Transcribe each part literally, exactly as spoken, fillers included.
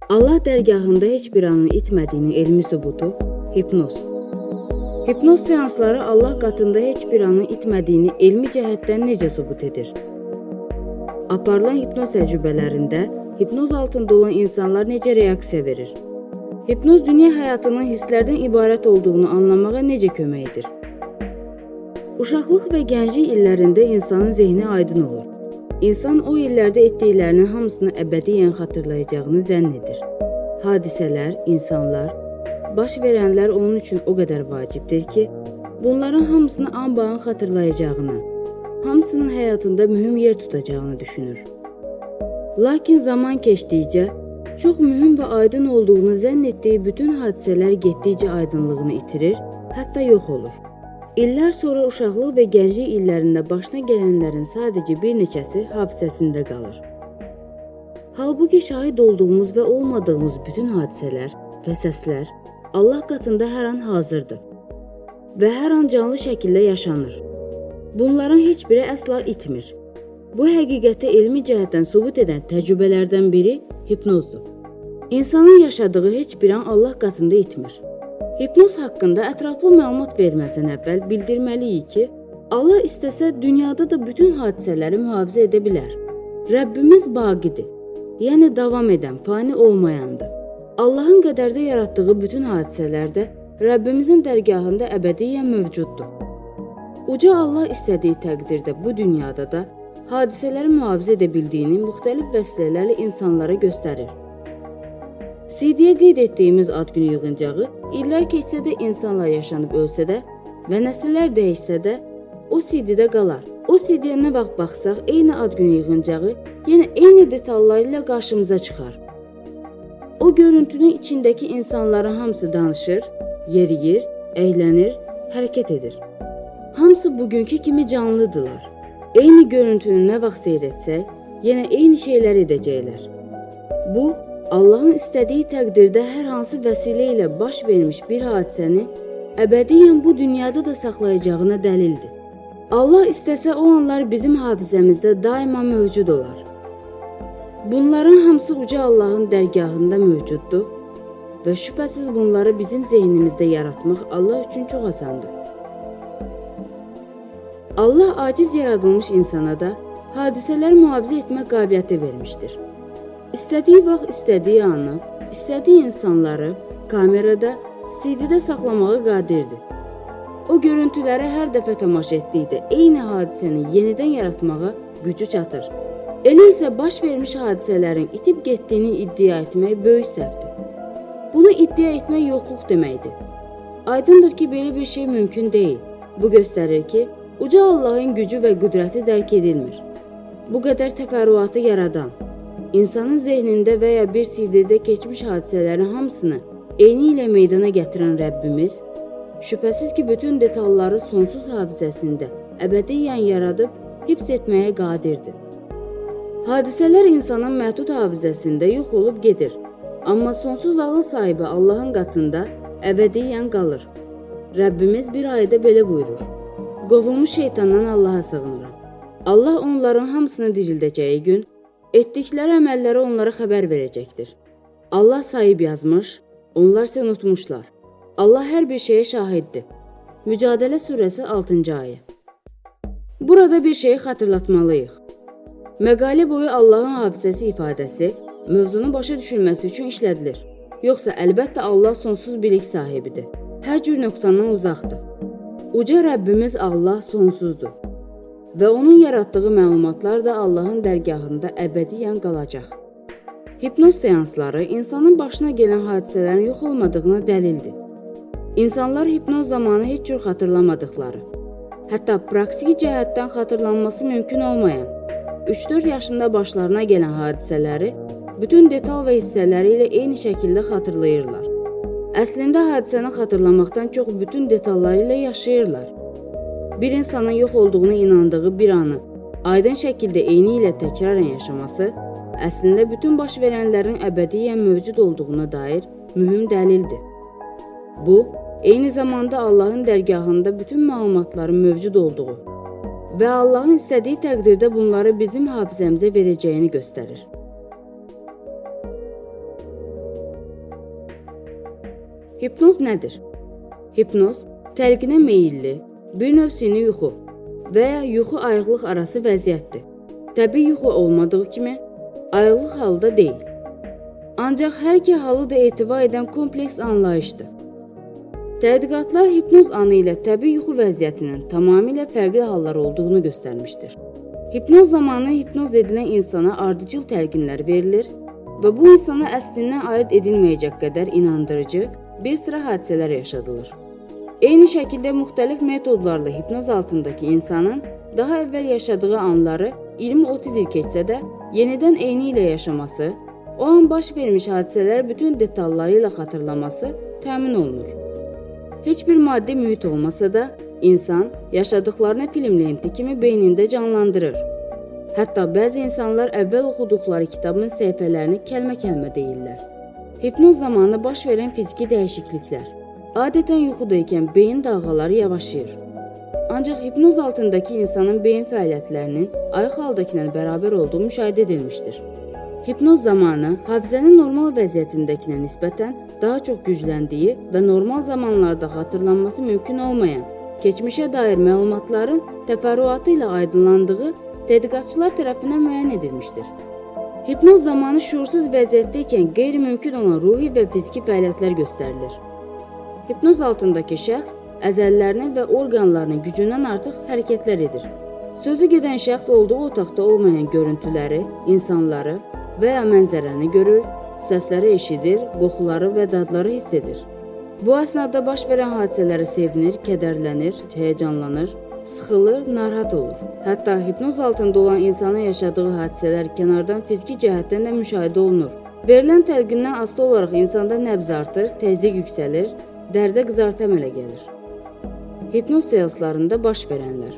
Allah dərgahında heç bir anın itmədiyinin elmi sübutu hipnoz. Hipnoz seansları Allah qatında heç bir anın itmədiyini elmi cəhətdən necə sübut edir? Aparılan hipnoz təcrübələrində hipnoz altında olan insanlar necə reaksiya verir? Hipnoz dünya həyatının hisslərdən ibarət olduğunu anlamağa necə kömək edir? Uşaqlıq və gənclik illərində insanın zehni aydın olur. İnsan o illərdə etdiklərinin hamısını əbədiyyən xatırlayacağını zənn edir. Hadisələr, insanlar, baş verənlər onun üçün o qədər vacibdir ki, bunların hamısını anbağın xatırlayacağını, hamısının həyatında mühüm yer tutacağını düşünür. Lakin zaman keçdikcə, çox mühüm və aydın olduğunu zənn etdiyi bütün hadisələr getdikcə aydınlığını itirir, hətta yox olur. İllər sonra uşaqlıq və gənclik illərində başına gələnlərin sadəcə bir neçəsi hafizəsində qalır. Halbuki şahid olduğumuz və olmadığımız bütün hadisələr və səslər Allah qatında hər an hazırdır və hər an canlı şəkildə yaşanır. Bunların heç biri əsla itmir. Bu həqiqəti elmi cəhətdən sübut edən təcrübələrdən biri hipnozdur. İnsanın yaşadığı heç bir an Allah qatında itmir. Hipnoz haqqında ətraflı məlumat verməzdən əvvəl bildirməliyik ki, Allah istəsə dünyada da bütün hadisələri mühafizə edə bilər. Rəbbimiz baqidir, yəni davam edən, fani olmayandır. Allahın qədərdə yaratdığı bütün hadisələr də Rəbbimizin dərgahında əbədiyyən mövcuddur. Uca Allah istədiyi təqdirdə bu dünyada da hadisələri mühafizə edə bildiyini müxtəlif vəsilələrlə insanlara göstərir. C D-yə qeyd etdiyimiz ad günü yığıncağı illər keçsə də insanlar yaşanıb ölsə də və nəsillər dəyişsə də o C D-də qalar. O C D-yə nə vaxt baxsaq, eyni ad günü yığıncağı yenə eyni detalları ilə qarşımıza çıxar. O görüntünün içindəki insanların hamısı danışır, yeriyir, əylənir, hərəkət edir. Hamısı bugünkü kimi canlıdırlar. Eyni görüntünü nə vaxt seyr etsək, yenə eyni şeylər edəcəklər. Bu, Allahın istədiyi təqdirdə hər hansı vəsilə ilə baş vermiş bir hadisəni əbədiyyən bu dünyada da saxlayacağına dəlildir. Allah istəsə o anlar bizim hafizəmizdə daima mövcud olar. Bunların hamısı uca Allahın dərgahında mövcuddur və şübhəsiz bunları bizim zehnimizdə yaratmaq Allah üçün çox asandır. Allah aciz yaradılmış insana da hadisələr mühafizə etmə qabiliyyəti vermişdir. İstədiyi vaxt, istədiyi anı, istədiyi insanları kamerada, C D-də saxlamağa qadirdir. O görüntüləri hər dəfə tamaşa etdikdə eyni hadisəni yenidən yaratmağa gücü çatır. Elə isə baş vermiş hadisələrin itib getdiyini iddia etmək böyük səhvdir. Bunu iddia etmək yoxluq deməkdir. Aydındır ki, belə bir şey mümkün deyil. Bu göstərir ki, uca Allahın gücü və qüdrəti dərk edilmir. Bu qədər təfərrüatı yaradan, İnsanın zehnində və ya bir C D-də keçmiş hadisələrin hamısını eyni ilə meydana gətirən Rəbbimiz, şübhəsiz ki, bütün detalları sonsuz hafizəsində əbədiyyən yaradıb, hifz etməyə qadirdir. Hadisələr insanın məhdud hafizəsində yox olub gedir, amma sonsuz ağıl sahibi Allahın qatında əbədiyyən qalır. Rəbbimiz bir ayədə belə buyurur: Qovulmuş şeytandan Allaha sığınıram. Allah onların hamısını dirildəcəyi gün, etdikləri əməlləri onlara xəbər verəcəkdir. Allah sayıb yazmış, onlar isə unutmuşlar. Allah hər bir şeyə şahiddir. Mücadilə surəsi altıncı ayə. Burada bir şeyi xatırlatmalıyıq. Məqalə boyu Allahın hafizəsi ifadəsi mövzunun başa düşülməsi üçün işlədilir. Yoxsa əlbəttə Allah sonsuz bilik sahibidir. Hər cür nöqsandan uzaqdır. Uca Rəbbimiz Allah sonsuzdur. Və onun yaratdığı məlumatlar da Allahın dərgahında əbədiyyən qalacaq. Hipnoz seansları insanın başına gələn hadisələrin yox olmadığına dəlildir. İnsanlar hipnoz zamanı heç cür xatırlamadıqları, hətta praktiki cəhətdən xatırlanması mümkün olmayan, üç dörd yaşında başlarına gələn hadisələri bütün detal və hissələri ilə eyni şəkildə xatırlayırlar. Əslində hadisəni xatırlamaqdan çox bütün detalları ilə yaşayırlar. Bir insanın yox olduğuna inandığı bir anı aydın şəkildə eyni ilə təkrarən yaşaması, əslində bütün baş verənlərin əbədiyyən mövcud olduğuna dair mühüm dəlildir. Bu, eyni zamanda Allahın dərgahında bütün məlumatların mövcud olduğu və Allahın istədiyi təqdirdə bunları bizim hafizəmizə verəcəyini göstərir. Hipnoz nədir? Hipnoz təlqinə meyilli, bir növ süni yuxu və ya yuxu ayıqlıq arası vəziyyətdir. Təbii yuxu olmadığı kimi, ayıqlıq halı da deyil. Ancaq hər iki halı da etibar edən kompleks anlayışdır. Tədqiqatlar hipnoz anı ilə təbii yuxu vəziyyətinin tamamilə fərqli hallar olduğunu göstərmişdir. Hipnoz zamanı hipnoz edilən insana ardıcıl təlqinlər verilir və bu insana əslindən ayırt edilməyəcək qədər inandırıcı bir sıra hadisələr yaşadılır. Eyni şəkildə müxtəlif metodlarla hipnoz altındakı insanın daha əvvəl yaşadığı anları iyirmi otuz il keçsə də yenidən eyni ilə yaşaması, o an baş vermiş hadisələr bütün detalları ilə xatırlaması təmin olunur. Heç bir maddi mühit olmasa da, insan yaşadıqlarını film lenti kimi beynində canlandırır. Hətta bəzi insanlar əvvəl oxuduqları kitabın səhifələrini kəlmə-kəlmə deyirlər. Hipnoz zamanı baş verən fiziki dəyişikliklər. Adətən yuxudaykən beyin dalğaları yavaşıyır. Ancaq hipnoz altındakı insanın beyin fəaliyyətlərinin ayıq haldakından bərabər olduğu müşahidə edilmişdir. Hipnoz zamanı hafizənin normal vəziyyətindəkinə nisbətən daha çox gücləndiyi və normal zamanlarda xatırlanması mümkün olmayan, keçmişə dair məlumatların təfərrüatı ilə aydınlandığı tədqiqatçılar tərəfindən müəyyən edilmişdir. Hipnoz zamanı şuursuz vəziyyətdəykən qeyri-mümkün olan ruhi və fiziki fəaliyyətlər göstərilir. Hipnoz altındakı şəxs əzəllərinin və orqanlarının gücündən artıq hərəkətlər edir. Sözü gedən şəxs olduğu otaqda olmayan görüntüləri, insanları və ya mənzərəni görür, səsləri eşidir, qoxuları və dadları hiss edir. Bu əsnada baş verən hadisələrə sevinir, kədərlənir, həyəcanlanır, sıxılır, narahat olur. Hətta hipnoz altında olan insanın yaşadığı hadisələr kənardan fiziki cəhətdən də müşahidə olunur. Verilən təlqindən asılı olaraq insanda nəbz artır, təzyiq yüksəlir, dərdə qızartı əmələ gəlir. Hipnoz seanslarında baş verənlər.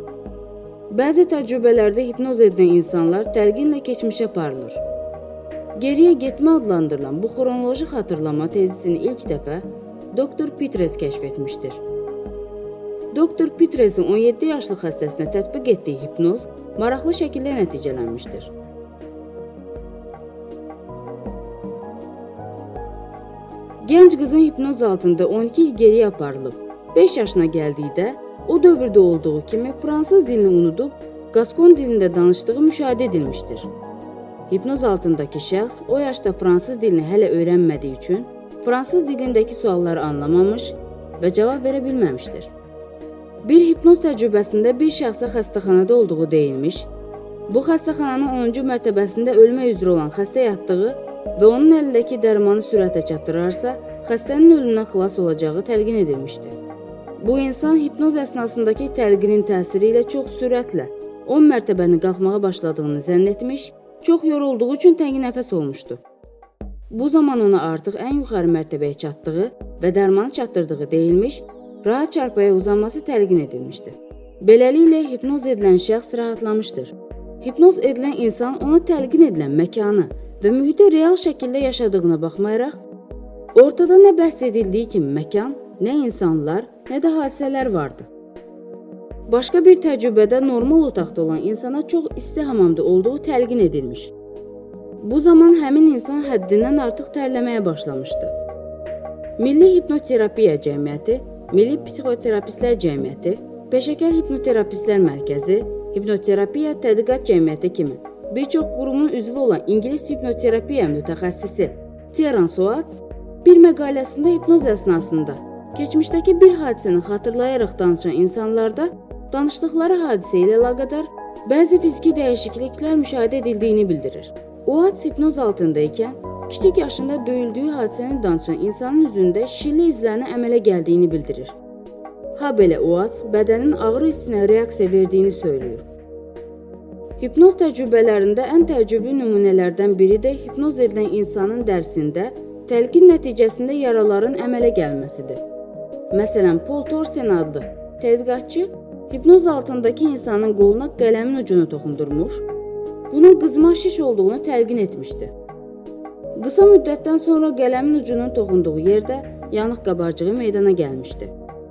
Bəzi təcrübələrdə hipnoz edən insanlar təlqinlə keçmişə aparılır. Geriyə getmə adlandırılan bu xronoloji xatırlama tezisini ilk dəfə doktor Pitres kəşf etmişdir. doktor Pitresin on yeddi yaşlı xəstəsinə tətbiq etdiyi hipnoz maraqlı şəkildə nəticələnmişdir. Gənc qızın hipnoz altında on iki il geriyə aparılıb. beş yaşına gəldikdə, o dövrdə olduğu kimi fransız dilini unudub, qaskon dilində danışdığı müşahidə edilmişdir. Hipnoz altındakı şəxs o yaşda fransız dilini hələ öyrənmədiyi üçün fransız dilindəki sualları anlamamış və cavab verə bilməmişdir. Bir hipnoz təcrübəsində bir şəxsə xəstəxanada olduğu deyilmiş, bu xəstəxananın onuncu mərtəbəsində ölmə üzrə olan xəstə yatdığı və onun əlindəki dərmanı sürətlə çatdırarsa, xəstənin ölümündən xilas olacağı təlqin edilmişdi. Bu insan hipnoz əsnasındakı təlqinin təsiri ilə çox sürətlə on mərtəbəni qalxmağa başladığını zənn etmiş, çox yorulduğu üçün təngi nəfəs olmuşdu. Bu zaman ona artıq ən yuxarı mərtəbəyə çatdığı və dərmanı çatdırdığı deyilmiş, rahat çarpaya uzanması təlqin edilmişdi. Beləliklə, hipnoz edilən şəxs rahatlamışdır. Hipnoz edilən insan ona təlqin edilən məkanı və mühiti real şəkildə yaşadığına baxmayaraq, ortada nə bəhs edildiyi kimi məkan, nə insanlar, nə də hadisələr vardı. Başqa bir təcrübədə normal otaqda olan insana çox isti hamamda olduğu təlqin edilmiş. Bu zaman həmin insan həddindən artıq tərləməyə başlamışdı. Milli Hipnoterapiya Cəmiyyəti, Milli Psixoterapistlər Cəmiyyəti, Peşəkar Hipnoterapistlər Mərkəzi, Hipnoterapiya Tədqiqat Cəmiyyəti kimi bir çox qurumun üzvü olan İngilis hipnoterapiya mütəxəssisi Terence Watts bir məqaləsində hipnoz əsnasında keçmişdəki bir hadisəni xatırlayaraq danışan insanlarda danışdıqları hadisə ilə əlaqədar bəzi fiziki dəyişikliklər müşahidə edildiyini bildirir. Watts hipnoz altındaykən kiçik yaşında döyüldüyü hadisəni danışan insanın üzündə şillə izlərinin əmələ gəldiyini bildirir. Ha belə Watts bədənin ağrı hissinə reaksiya verdiyini söylüyor. Hipnoz təcrübələrində ən təəccüblü nümunələrdən biri də hipnoz edilən insanın dərsində təlqin nəticəsində yaraların əmələ gəlməsidir. Məsələn, Paul Thorsen adlı tədqiqatçı hipnoz altındakı insanın qoluna qələmin ucunu toxundurmuş, bunun qızmar şiş olduğunu təlqin etmişdi. Qısa müddətdən sonra qələmin ucunun toxunduğu yerdə yanıq qabarcığı meydana gəlmişdi.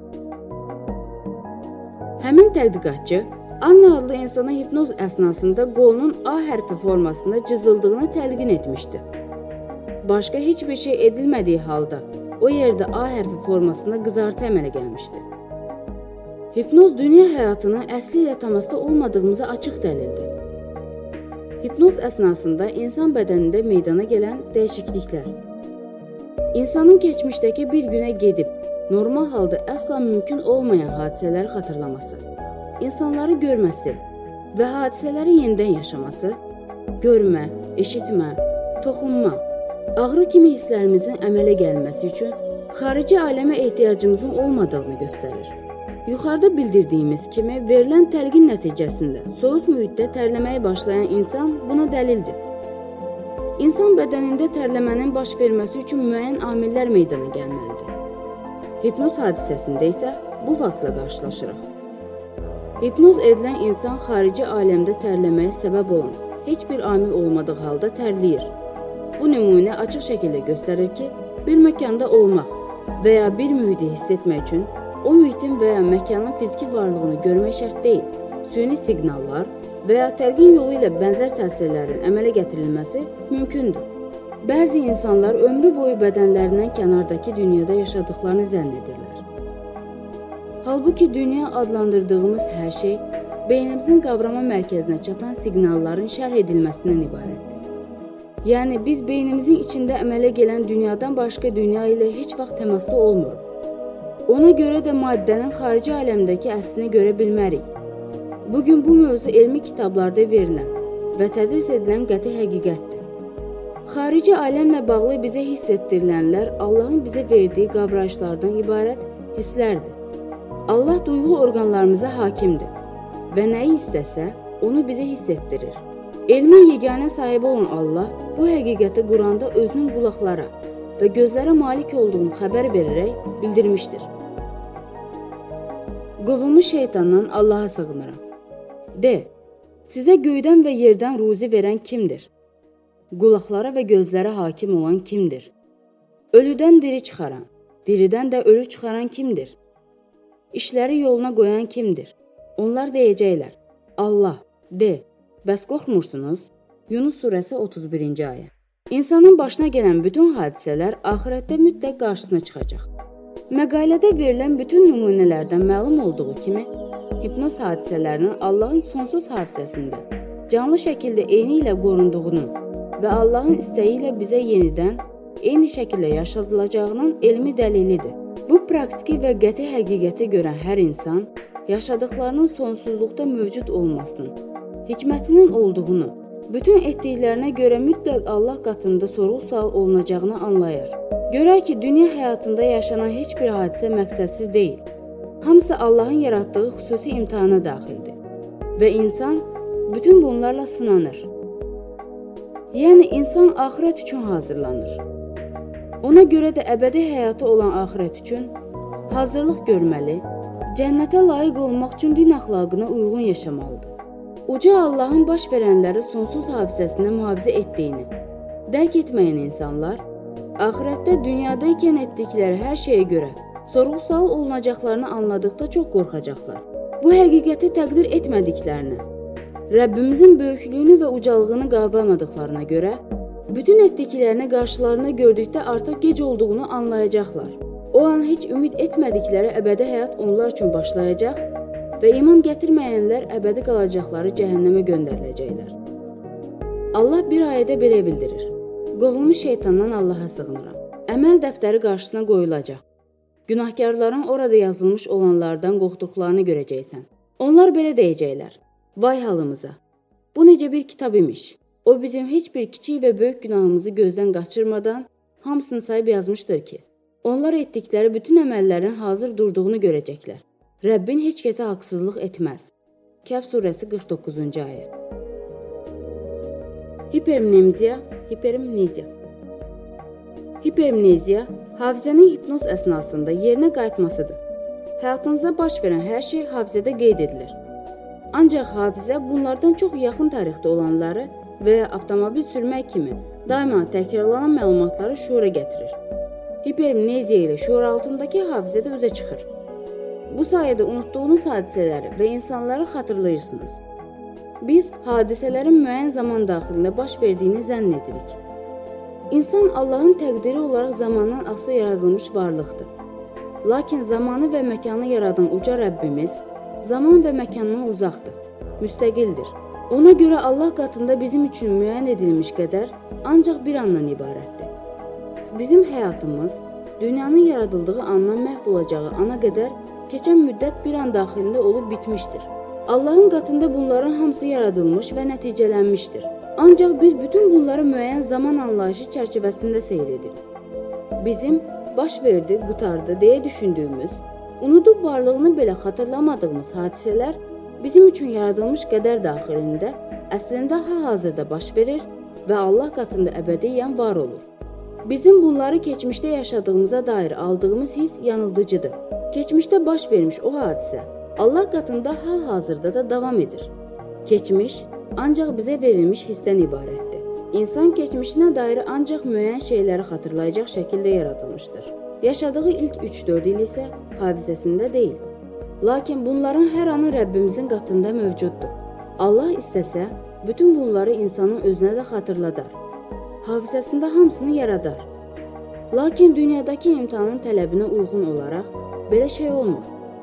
Həmin tədqiqatçı Anna adlı insana hipnoz əsnasında qolunun A hərfi formasında cızıldığını təlqin etmişdi. Başqa heç bir şey edilmədiyi halda o yerdə A hərfi formasında qızartı əmələ gəlmişdi. Hipnoz dünya həyatının əsli ilə təmasda olmadığımıza açıq dəlildir. Hipnoz əsnasında insan bədənində meydana gələn dəyişikliklər, insanın keçmişdəki bir günə gedib, normal halda əsla mümkün olmayan hadisələri xatırlaması, insanları görməsi və hadisələri yenidən yaşaması, görmə, eşitmə, toxunma, ağrı kimi hisslərimizin əmələ gəlməsi üçün xarici aləmə ehtiyacımızın olmadığını göstərir. Yuxarıda bildirdiyimiz kimi, verilən təlqin nəticəsində soyuq mühitdə tərləməyə başlayan insan buna dəlildir. İnsan bədənində tərləmənin baş verməsi üçün müəyyən amillər meydana gəlməlidir. Hipnoz hadisəsində isə bu faktla qarşılaşırıq. Hipnoz edilən insan xarici aləmdə tərləməyə səbəb olan heç bir amil olmadığı halda tərləyir. Bu nümunə açıq şəkildə göstərir ki, bir məkanda olmaq və ya bir mühiti hiss etmək üçün o mühitin və ya məkanın fiziki varlığını görmək şərt deyil, süni siqnallar və ya təlqin yolu ilə bənzər təsirlərin əmələ gətirilməsi mümkündür. Bəzi insanlar ömrü boyu bədənlərindən kənardakı dünyada yaşadıklarını zənn edirlər. Halbuki dünya adlandırdığımız hər şey beynimizin qavrama mərkəzinə çatan siqnalların şərh edilməsindən ibarətdir. Yəni, biz beynimizin içində əmələ gələn dünyadan başqa dünya ilə heç vaxt təmasda olmuruq. Ona görə də maddənin xarici aləmdəki əslini görə bilmərik. Bugün bu mövzu elmi kitablarda verilən və tədris edilən qəti həqiqətdir. Xarici aləmlə bağlı bizə hiss etdirilənlər Allahın bizə verdiyi qavrayışlardan ibarət hisslərdir. Allah duyğu orqanlarımıza hakimdir və nəyi istəsə, onu bizə hiss etdirir. Elmin yeganə sahibi olan Allah bu həqiqəti Quranda özünün qulaqlara və gözlərə malik olduğunu xəbər verərək bildirmişdir. Qovulmuş şeytandan Allaha sığınıram. De, sizə göydən və yerdən ruzi verən kimdir? Qulaqlara və gözlərə hakim olan kimdir? Ölüdən diri çıxaran, diridən də ölü çıxaran kimdir? İşləri yoluna qoyan kimdir? Onlar deyəcəklər, Allah, de, bəs qorxmursunuz? Yunus surəsi otuz birinci ayə. İnsanın başına gələn bütün hadisələr axirətdə mütləq qarşısına çıxacaq. Məqalədə verilən bütün nümunələrdən məlum olduğu kimi, hipnoz hadisələrinin Allahın sonsuz hafizəsində canlı şəkildə eyni ilə qorunduğunu və Allahın istəyi ilə bizə yenidən eyni şəkildə yaşadılacağının elmi dəlilidir. Bu praktiki və qəti həqiqəti görən hər insan, yaşadıqlarının sonsuzluqda mövcud olmasının, hikmətinin olduğunu, bütün etdiklərinə görə mütləq Allah qatında sorğu-sual olunacağını anlayır. Görər ki, dünya həyatında yaşanan heç bir hadisə məqsədsiz deyil. Hamısı Allahın yaratdığı xüsusi imtihana daxildir və insan bütün bunlarla sınanır. Yəni, insan axirət üçün hazırlanır. Ona görə də əbədi həyatı olan axirət üçün hazırlıq görməli, cənnətə layiq olmaq üçün din əxlaqına uyğun yaşamalıdır. Uca Allahın baş verənləri sonsuz hafizəsində mühafizə etdiyini dərk etməyən insanlar, axirətdə dünyada ikən etdikləri hər şeyə görə sorğu-sual olunacaqlarını anladıqda çox qorxacaqlar. Bu həqiqəti təqdir etmədiklərini, Rəbbimizin böyüklüyünü və ucalığını qavramadıqlarına görə, bütün etdiklərini qarşılarında gördükdə artıq gec olduğunu anlayacaqlar. O an heç ümid etmədikləri əbədi həyat onlar üçün başlayacaq və iman gətirməyənlər əbədi qalacaqları cəhənnəmə göndəriləcəklər. Allah bir ayədə belə bildirir. Qovulmuş şeytandan Allaha sığınıram. Əməl dəftəri qarşısına qoyulacaq. Günahkarların orada yazılmış olanlardan qorxduqlarını görəcəksən. Onlar belə deyəcəklər. Vay halımıza. Bu necə bir kitab imiş. O bizim heç bir kiçik və böyük günahımızı gözdən qaçırmadan hamısını sayıb yazmışdır ki, onlar etdikləri bütün əməllərin hazır durduğunu görəcəklər. Rəbbin heç kəsə haqsızlıq etməz. Kəf surəsi qırx doqquzuncu ayə. Hipermneziya, hipermneziya. Hipermneziya, hafizənin hipnoz əsnasında yerinə qayıtmasıdır. Həyatınızda baş verən hər şey hafizədə qeyd edilir. Ancaq hafizə bunlardan çox yaxın tarixdə olanları və ya avtomobil sürmək kimi daima təkrarlanan məlumatları şuura gətirir. Hipermneziya ilə şuur altındakı hafizə də üzə çıxır. Bu sayədə unutduğunuz hadisələri və insanları xatırlayırsınız. Biz hadisələrin müəyyən zaman daxilində baş verdiyini zənn edirik. İnsan Allahın təqdiri olaraq zamandan asılı yaradılmış varlıqdır. Lakin zamanı və məkanı yaradan uca Rəbbimiz zaman və məkandan uzaqdır, müstəqildir. Ona görə Allah qatında bizim üçün müəyyən edilmiş qədər ancaq bir andan ibarətdir. Bizim həyatımız dünyanın yaradıldığı andan məhv olacağı ana qədər keçən müddət bir an daxilində olub bitmişdir. Allahın qatında bunların hamısı yaradılmış və nəticələnmişdir. Ancaq biz bütün bunları müəyyən zaman anlayışı çərçivəsində seyr edirik. Bizim baş verdi, qutardı deyə düşündüyümüz, unudub varlığını belə xatırlamadığımız hadisələr bizim üçün yaradılmış qədər daxilində əslində hal-hazırda baş verir və Allah qatında əbədiyyən var olur. Bizim bunları keçmişdə yaşadığımıza dair aldığımız hiss yanıldıcıdır. Keçmişdə baş vermiş o hadisə Allah qatında hal-hazırda da davam edir. Keçmiş ancaq bizə verilmiş hissdən ibarətdir. İnsan keçmişinə dair ancaq müəyyən şeyləri xatırlayacaq şəkildə yaradılmışdır. Yaşadığı ilk üç dörd il isə hafizəsində deyil. Lakin bunların hər anı Rəbbimizin qatında mövcuddur. Allah istəsə, bütün bunları insanın özünə də xatırladar. Hafizəsində hamısını yaradar. Lakin dünyadakı imtihanın tələbinə uyğun olaraq belə şey olmur.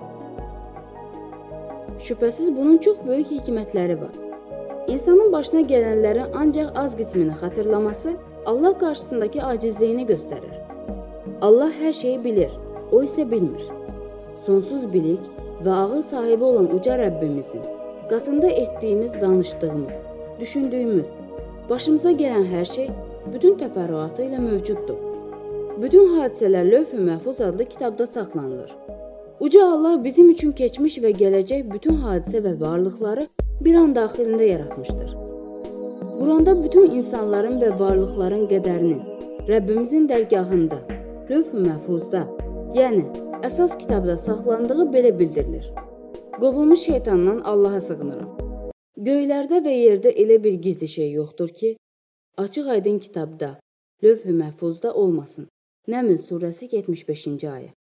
Şübhəsiz bunun çox böyük hikmətləri var. İnsanın başına gələnlərin ancaq az qismini xatırlaması Allah qarşısındakı acizliyini göstərir. Allah hər şeyi bilir, o isə bilmir. Sonsuz bilik və ağıl sahibi olan uca Rəbbimizin qatında etdiyimiz, danışdığımız, düşündüyümüz, başımıza gələn hər şey bütün təfərrüatı ilə mövcuddur. Bütün hadisələr Lövh-i Məhfuz adlı kitabda saxlanılır. Uca Allah bizim üçün keçmiş və gələcək bütün hadisə və varlıqları bir an daxilində yaratmışdır. Quranda bütün insanların və varlıqların qədərinin Rəbbimizin dərgahında, Lövh-i Məhfuzda, yəni əsas kitabda saxlandığı belə bildirilir. Qovulmuş şeytandan Allaha sığınıram. Göylərdə və yerdə elə bir gizli şey yoxdur ki, açıq aydın kitabda, Lövh-i Məhfuzda olmasın. Nəml surəsi yetmiş beşinci ayə.